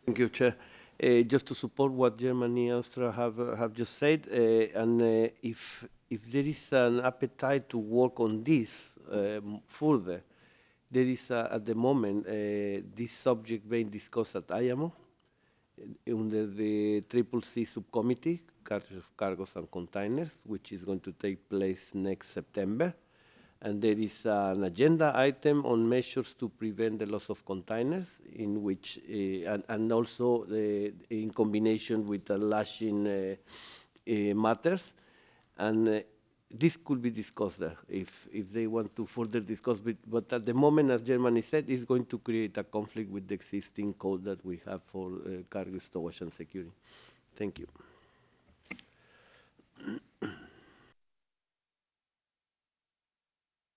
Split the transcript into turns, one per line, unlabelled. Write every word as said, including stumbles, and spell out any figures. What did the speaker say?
Thank you, Chair. Uh, just to support what Germany and Austria have uh, have just said, uh, and uh, if if there is an appetite to work on this um, further, there is uh, at the moment uh, this subject being discussed at I M O under the Triple C subcommittee, Cargos, Cargos and Containers, which is going to take place next September. And there is an agenda item on measures to prevent the loss of containers, in which, uh, and, and also uh, in combination with the lashing uh, uh, matters. And uh, this could be discussed there if, if they want to further discuss. But, but at the moment, as Germany said, it's going to create a conflict with the existing code that we have for uh, cargo storage and security. Thank you.